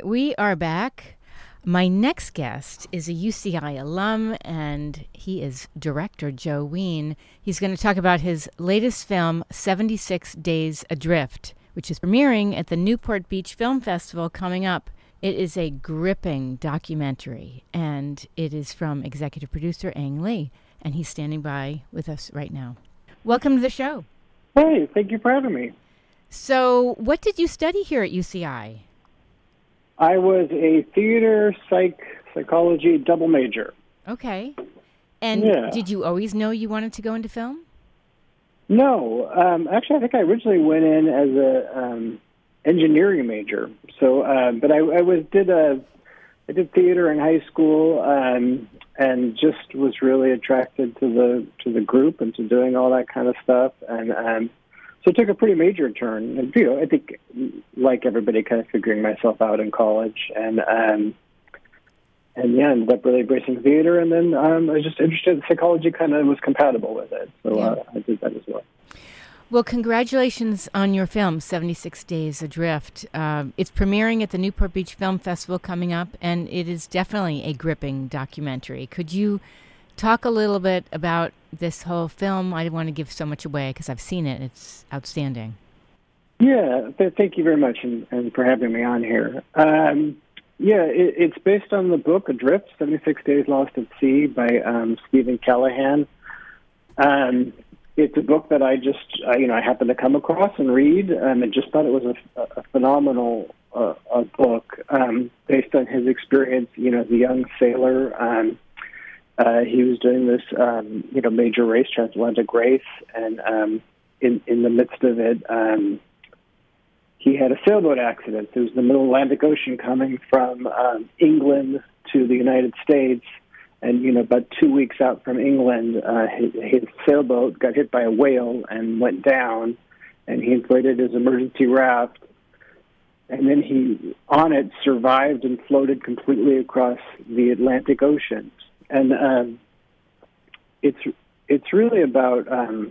right, we are back. My next guest is a UCI alum, and he is director Joe Ween. He's going to talk about his latest film, 76 Days Adrift, which is premiering at the Newport Beach Film Festival coming up. It is a gripping documentary, and it is from executive producer Ang Lee, and he's standing by with us right now. Welcome to the show. Hey, thank you for having me. So, what did you study here at UCI? I was a theater psychology double major. Okay. And Did you always know you wanted to go into film? No. Actually, I think I originally went in as a engineering major. So, but I did theater in high school, and just was really attracted to the group and to doing all that kind of stuff. And so it took a pretty major turn. And, I think, like everybody, kind of figuring myself out in college. And ended up really embracing theater. And then I was just interested in psychology, kind of was compatible with it. So I did that as well. Well, congratulations on your film, 76 Days Adrift. It's premiering at the Newport Beach Film Festival coming up, and it is definitely a gripping documentary. Could you talk a little bit about this whole film? I don't want to give so much away because I've seen it. It's outstanding. Yeah, thank you very much and for having me on here. It's based on the book Adrift, 76 Days Lost at Sea by Stephen Callahan. It's a book that I just, I happened to come across and read, and just thought it was a phenomenal book based on his experience, as a young sailor. He was doing this, major race, transatlantic race, and in the midst of it, he had a sailboat accident. It was in the middle Atlantic Ocean coming from England to the United States, and, about 2 weeks out from England, his sailboat got hit by a whale and went down, and he inflated his emergency raft, and then he, on it, survived and floated completely across the Atlantic Ocean. And it's really about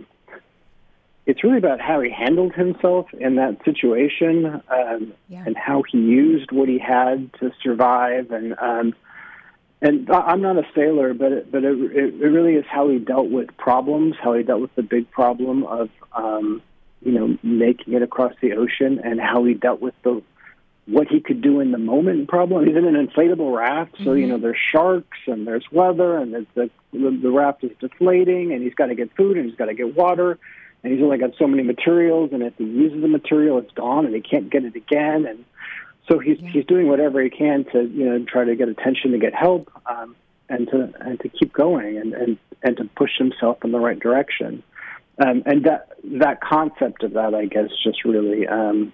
how he handled himself in that situation, and how he used what he had to survive. And I'm not a sailor, but it really is how he dealt with problems, how he dealt with the big problem of making it across the ocean, and how he dealt with what he could do in the moment problem. He's in an inflatable raft, so there's sharks and there's weather, and the raft is deflating, and he's got to get food and he's got to get water, and he's only got so many materials, and if he uses the material, it's gone, and he can't get it again. And so he's doing whatever he can to try to get attention, to get help, and to keep going and to push himself in the right direction. And that concept of that, I guess, just really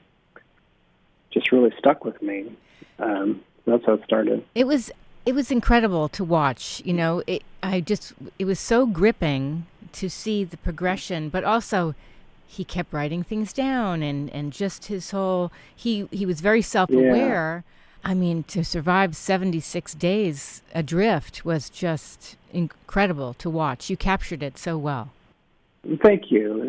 stuck with me. That's how it started. It was incredible to watch. It was so gripping to see the progression, but also he kept writing things down, and just his whole, he was very self-aware. Yeah. I mean, to survive 76 days adrift was just incredible to watch. You captured it so well. Thank you.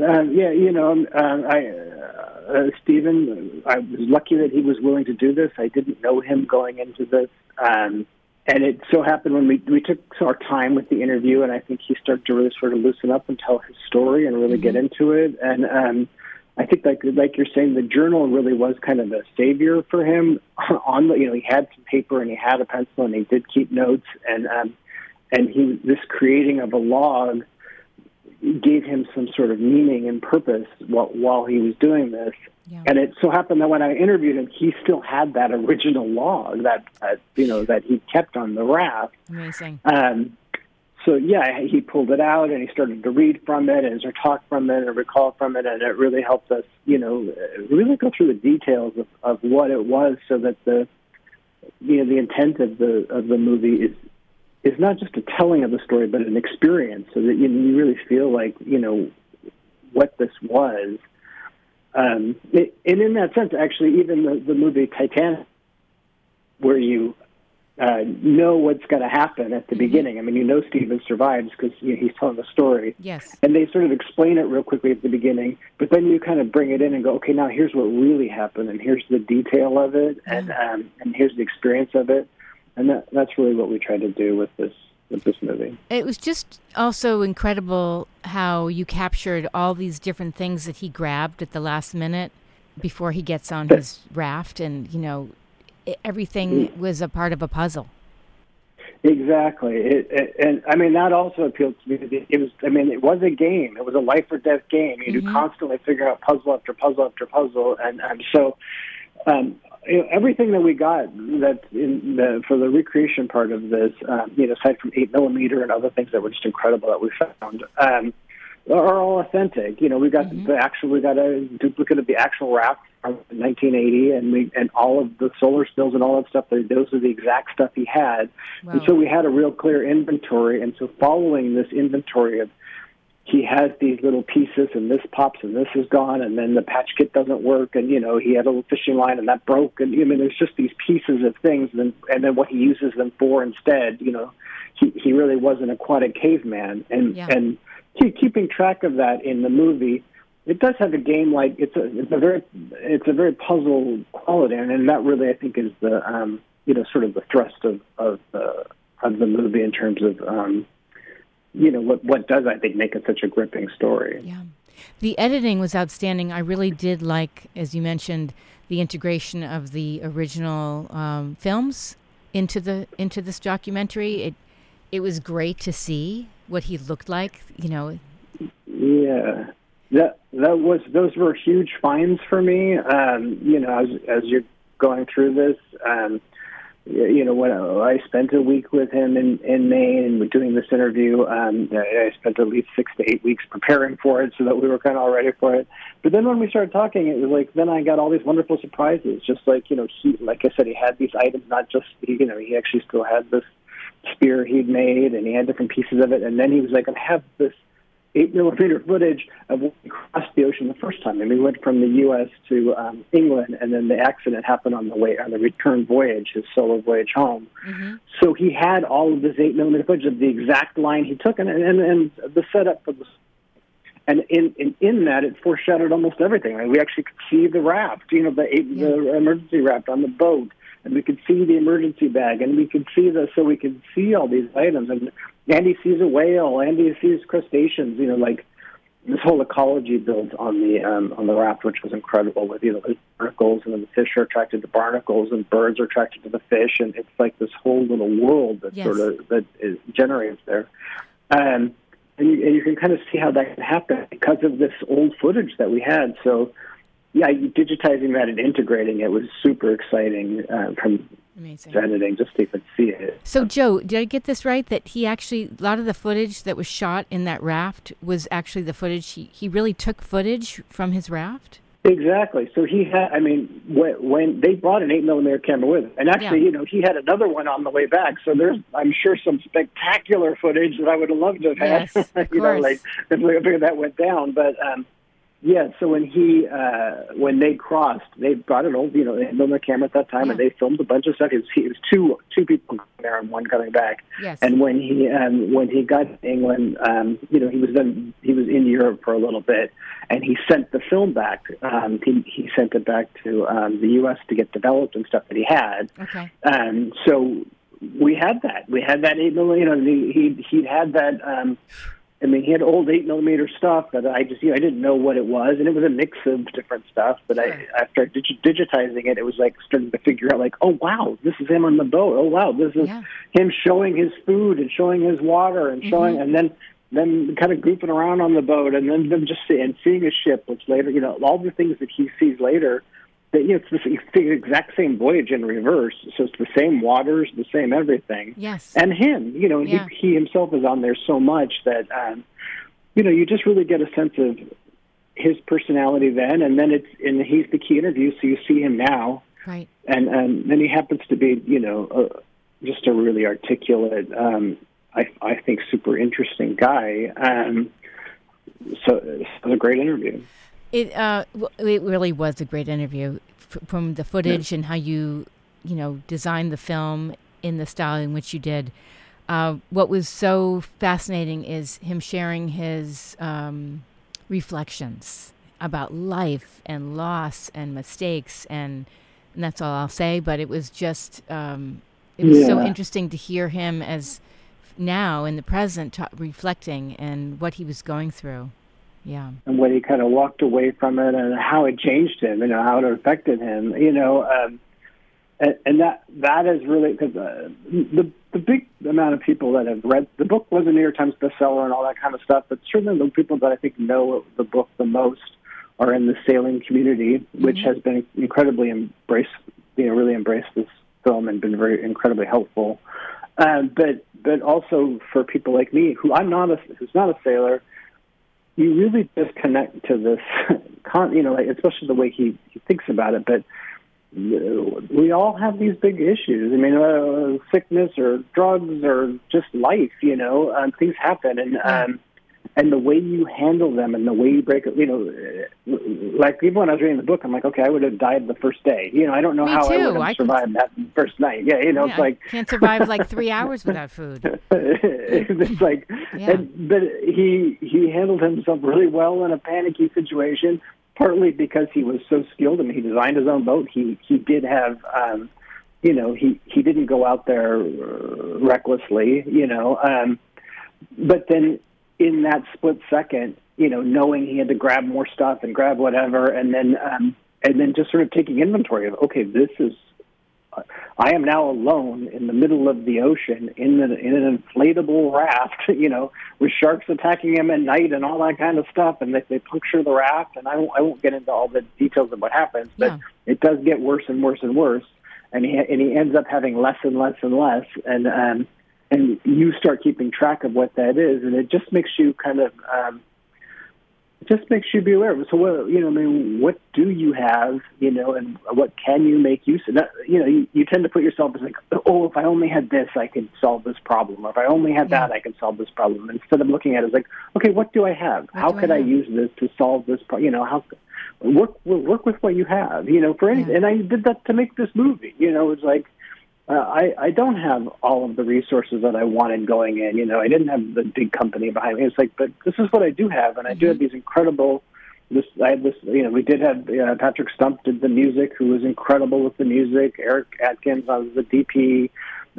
Stephen, I was lucky that he was willing to do this. I didn't know him going into this. And it so happened when we took our time with the interview, and I think he started to really sort of loosen up and tell his story and really get into it. And I think, like you're saying, the journal really was kind of a savior for him. He had some paper and he had a pencil and he did keep notes, and this creating of a log gave him some sort of meaning and purpose while he was doing this. Yeah. And it so happened that when I interviewed him, he still had that original log that he kept on the raft. Amazing. So he pulled it out and he started to read from it and talk from it and recall from it, and it really helped us, really go through the details of what it was, so that the intent of the movie is not just a telling of the story, but an experience, so that you really feel like what this was. And in that sense, actually, even the movie Titanic, where you know what's going to happen at the beginning. I mean, Steven survives because he's telling the story. Yes. And they sort of explain it real quickly at the beginning, but then you kind of bring it in and go, okay, now here's what really happened, and here's the detail of it, and here's the experience of it. And that's really what we tried to do with this movie. It was just also incredible how you captured all these different things that he grabbed at the last minute before he gets on his raft, and, everything was a part of a puzzle. Exactly. And I mean, that also appealed to me. It was a game. It was a life or death game. You constantly figure out puzzle after puzzle after puzzle. And so everything that we got for the recreation part of this, aside from 8mm and other things that were just incredible that we found, are all authentic. We got we got a duplicate of the actual raft from 1980, and all of the solar spills and all that stuff. Those are the exact stuff he had, wow. And so we had a real clear inventory. And so following this inventory of, he has these little pieces, and this pops, and this is gone, and then the patch kit doesn't work, and he had a little fishing line, and that broke, and there's just these pieces of things, and then what he uses them for instead. He really was an aquatic caveman, and keeping track of that in the movie, it does have a game like it's a very puzzle quality, and that really I think is the sort of the thrust of the movie in terms of what does I think make it such a gripping story. Yeah, the editing was outstanding. I really did like, as you mentioned, the integration of the original films into this documentary. It was great to see what he looked like. Yeah. Those were huge finds for me. As you're going through this, when I spent a week with him in Maine and we're doing this interview, I spent at least 6 to 8 weeks preparing for it so that we were kind of all ready for it. But then when we started talking, it was like, then I got all these wonderful surprises. Just like, he, like I said, he had these items, not just, he actually still had this spear he'd made, and he had different pieces of it. And then he was like, I have this 8mm footage of when we crossed the ocean the first time. And we went from the U.S. to England, and then the accident happened on the return voyage, his solo voyage home. Mm-hmm. So he had all of this 8mm footage of the exact line he took, and the setup for the. And in that, it foreshadowed almost everything. I mean, we actually could see the raft, the emergency raft on the boat, and we could see the emergency bag, and we could see all these items. And Andy sees a whale, Andy sees crustaceans. Like this whole ecology built on the raft, which was incredible. With the barnacles, and then the fish are attracted to barnacles, and birds are attracted to the fish, and it's like this whole little world that generates there. And you can kind of see how that can happen because of this old footage that we had. So, yeah, digitizing that and integrating it was super exciting from editing, just to even see it. So, Joe, did I get this right, that he actually, a lot of the footage that was shot in that raft was actually the footage, he really took footage from his raft? Exactly. So he had, when they brought an 8mm camera with him, and actually, he had another one on the way back. So there's, I'm sure, some spectacular footage that I would have loved to have had. Yes, of course. If that went down. But so when they crossed, they brought an old, 8mm camera at that time, and they filmed a bunch of stuff. It was two people there and one coming back. Yes. And when he got to England, he was in Europe for a little bit. And he sent the film back. He sent it back to the U.S. to get developed and stuff that he had. Okay. So we had that. We had that 8mm. He had that. He had old 8mm stuff that I didn't know what it was, and it was a mix of different stuff. But after digitizing it, it was like starting to figure out, like, oh wow, this is him on the boat. Oh wow, this is him showing his food and showing his water and showing, and then kind of goofing around on the boat, and then them just seeing a ship, which later, all the things that he sees later, that it's the exact same voyage in reverse. So it's the same waters, the same everything. Yes. And him, he himself is on there so much that, you just really get a sense of his personality then, and then he's the key interview, so you see him now. Right. And then he happens to be, just a really articulate, I think, super interesting guy. So it was a great interview. It really was a great interview from the footage and how you designed the film. in the style in which you did. What was so fascinating is him sharing his reflections about life and loss and mistakes, and that's all I'll say. But it was just it was so interesting to hear him as now in the present reflecting and what he was going through. Yeah. And when he kind of walked away from it and how it changed him, how it affected him, and that is really, because the big amount of people that have read the book was a New York Times bestseller and all that kind of stuff, but certainly the people that I think know the book the most are in the sailing community, which has been incredibly really embraced this film and been very incredibly helpful. But also for people like me, who's not a sailor, you really just connect to this, especially the way he thinks about it. But we all have these big issues. Sickness or drugs or just life. Things happen, and the way you handle them and the way you break it. Like even when I was reading the book, I'm like, okay, I would have died the first day. I don't know how I would have survived that first night. Yeah, it's like can't survive like 3 hours without food. It's like, but he handled himself really well in a panicky situation. Partly because he was so skilled. He designed his own boat. He did have, he didn't go out there recklessly. But then in that split second, knowing he had to grab more stuff and grab whatever, and then just sort of taking inventory of, okay, I am now alone in the middle of the ocean in an inflatable raft, with sharks attacking him at night and all that kind of stuff, and they puncture the raft. And I won't get into all the details of what happens, but it does get worse and worse and worse. And he ends up having less and less and less, and you start keeping track of what that is, and it just makes you kind of. Just makes you be aware of it. So, what do you have, and what can you make use of? You tend to put yourself as like, oh, if I only had this, I could solve this problem. Or if I only had that, I could solve this problem. Instead of looking at it as like, okay, what do I have? How could I use this to solve this problem? How work with what you have, for anything. And I did that to make this movie. It's like, I don't have all of the resources that I wanted going in. I didn't have the big company behind me. It's like, but this is what I do have, and I do have these incredible. I had this. We did have Patrick Stump did the music, who was incredible with the music. Eric Atkins was the DP.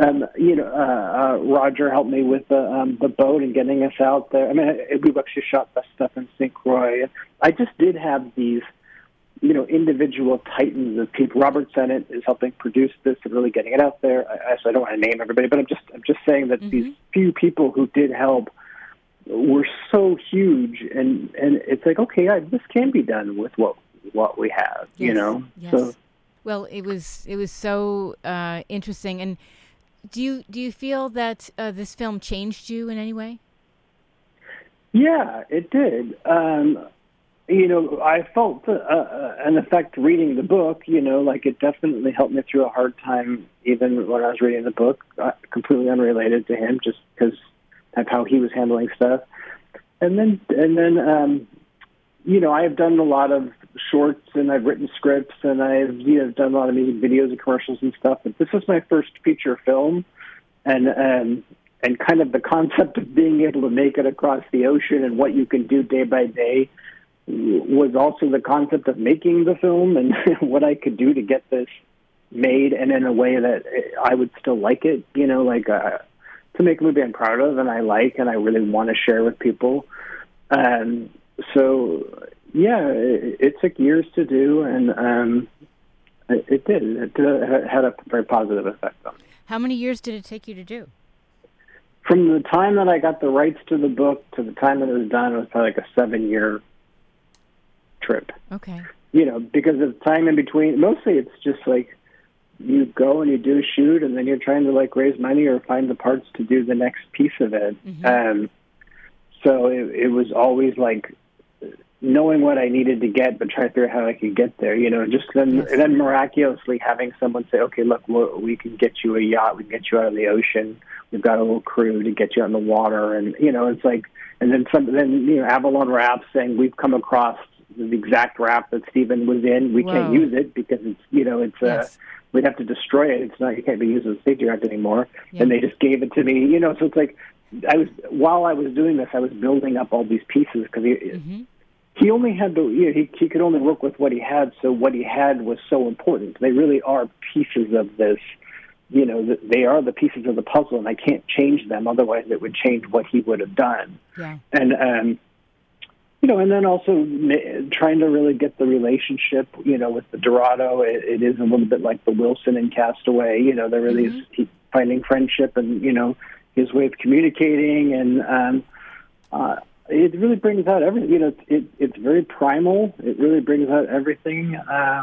Roger helped me with the boat and getting us out there. We actually shot that stuff in St. Croix. I just did have these. Individual titans of people. Robert Sennett is helping produce this and really getting it out there. I don't want to name everybody, but I'm just saying that these few people who did help were so huge, and it's like, okay, this can be done with what we have, Yes. So, well, it was so interesting. And do you feel that this film changed you in any way? Yeah, it did. I felt an effect reading the book, like it definitely helped me through a hard time, even when I was reading the book, completely unrelated to him, just because of how he was handling stuff. And then, I have done a lot of shorts, and I've written scripts, and I've done a lot of music videos and commercials and stuff. But this is my first feature film, and kind of the concept of being able to make it across the ocean and what you can do day by day was also the concept of making the film and what I could do to get this made and in a way that I would still like it, to make a movie I'm proud of and I like and I really want to share with people. It took years to do, and it did. It had a very positive effect on me. How many years did it take you to do? From the time that I got the rights to the book to the time that it was done, it was probably like a 7-year trip. Okay. Because of time in between, mostly it's just like you go and you do a shoot and then you're trying to like raise money or find the parts to do the next piece of it. So it was always like knowing what I needed to get, but trying to figure out how I could get there, just then miraculously having someone say, okay, look, we can get you a yacht, we can get you out of the ocean. We've got a little crew to get you out in the water. And, it's like, and then Avalon Raft saying we've come across the exact raft that Stephen was in. We can't use it because it's, we'd have to destroy it. It's not, you can't be used as a safety rack anymore. Yeah. And they just gave it to me, you know. So it's like, while I was doing this, I was building up all these pieces because he only had he could only work with what he had. So what he had was so important. They really are pieces of this. You know, they are the pieces of the puzzle, and I can't change them. Otherwise, it would change what he would have done. Yeah. And you know, and then also trying to really get the relationship, you know, with the Dorado. It is a little bit like the Wilson and Castaway. You know, there really is finding friendship and, you know, his way of communicating, and it really brings out everything. You know, it's very primal. It really brings out everything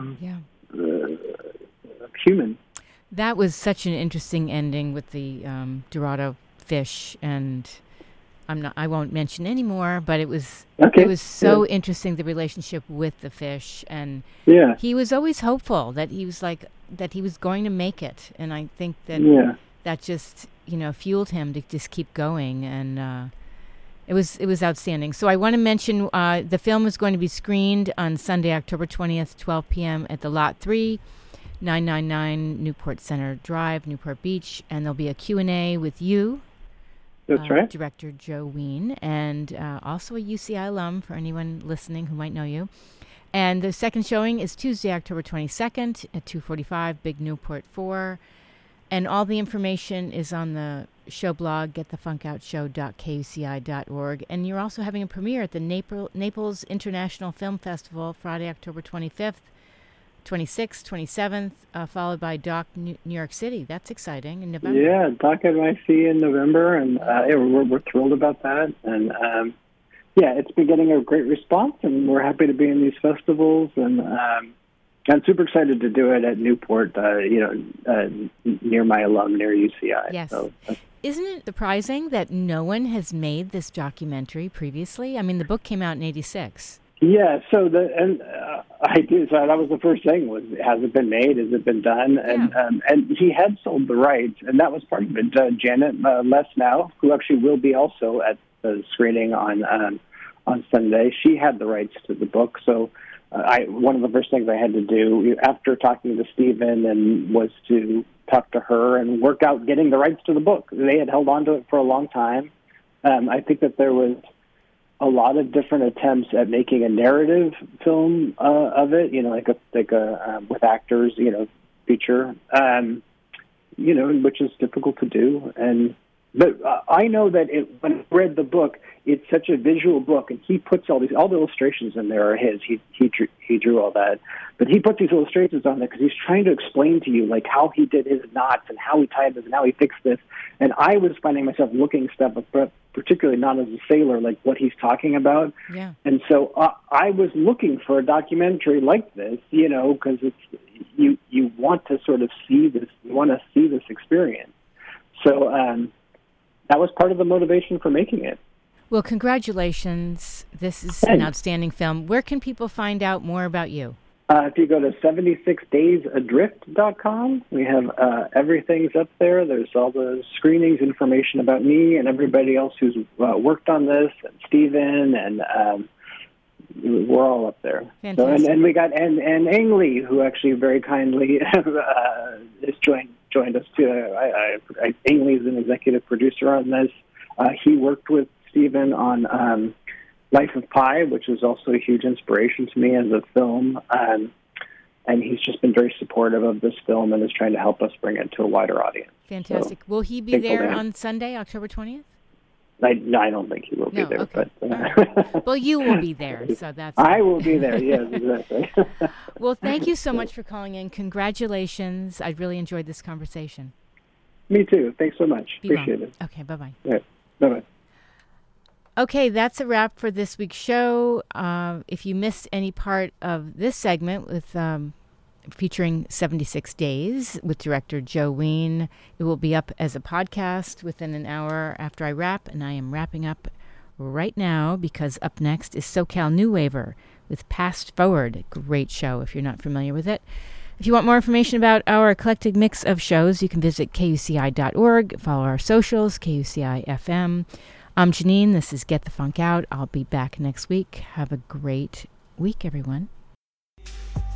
human. That was such an interesting ending with the Dorado fish, and I won't mention any more, but it was so interesting, the relationship with the fish, and he was always hopeful that he was going to make it, and I think that that just, you know, fueled him to just keep going, and it was outstanding. So I want to mention the film is going to be screened on Sunday, October 20th, 12 p.m. at the Lot 3, 999 Newport Center Drive, Newport Beach, and there'll be a Q&A with you. That's right. Director Joe Ween, and also a UCI alum for anyone listening who might know you. And the second showing is Tuesday, October 22nd at 2:45, Big Newport 4. And all the information is on the show blog, getthefunkoutshow.kuci.org. And you're also having a premiere at the Naples International Film Festival, Friday, October 25th, 26th, 27th, followed by Doc New York City. That's exciting in November. Yeah, Doc NYC in November, and we're thrilled about that. And it's been getting a great response, and we're happy to be in these festivals. And I'm super excited to do it at Newport, near my alum, near UCI. Yes. So, isn't it surprising that no one has made this documentary previously? I mean, the book came out in '86. Yeah, so I do. So that was the first thing: was, has it been made? Has it been done? Yeah. And he had sold the rights, and that was part of it. Janet Lesnow, who actually will be also at the screening on Sunday, she had the rights to the book. So one of the first things I had to do after talking to Stephen and was to talk to her and work out getting the rights to the book. They had held on to it for a long time. I think that there was a lot of different attempts at making a narrative film of it, you know, like a with actors, you know, feature, you know, which is difficult to do. But I know that when I read the book, it's such a visual book, and he puts all the illustrations in there are his. He drew all that, but he puts these illustrations on there because he's trying to explain to you like how he did his knots and how he tied this and how he fixed this. And I was finding myself looking stuff up, particularly not as a sailor, like what he's talking about. Yeah. And so I was looking for a documentary like this, you know, because it's you want to sort of see this, you want to see this experience. So that was part of the motivation for making it. Well, congratulations. This is an outstanding film. Where can people find out more about you? If you go to 76daysadrift.com, we have everything's up there. There's all the screenings, information about me and everybody else who's worked on this, and Stephen, and we're all up there. Fantastic. So, and we got and Ang Lee, who actually very kindly has joined us too. Ang Lee is an executive producer on this. He worked with Stephen on Life of Pi, which is also a huge inspiration to me as a film. And he's just been very supportive of this film and is trying to help us bring it to a wider audience. Fantastic. So, will he be there on Sunday, October 20th? I don't think he will be there. Okay. But right. Well, you will be there, so that's... I will be there, yes, exactly. Well, thank you so much for calling in. Congratulations. I really enjoyed this conversation. Me too. Thanks so much. Be Appreciate well. it. Okay, bye-bye. Yeah. Bye-bye. Okay, that's a wrap for this week's show. If you missed any part of this segment with featuring 76 Days with director Joe Ween, it will be up as a podcast within an hour after I wrap, and I am wrapping up right now because up next is SoCal New Waver with Past Forward. A great show if you're not familiar with it. If you want more information about our eclectic mix of shows, you can visit KUCI.org, follow our socials, KUCI FM. I'm Janine. This is Get the Funk Out. I'll be back next week. Have a great week, everyone.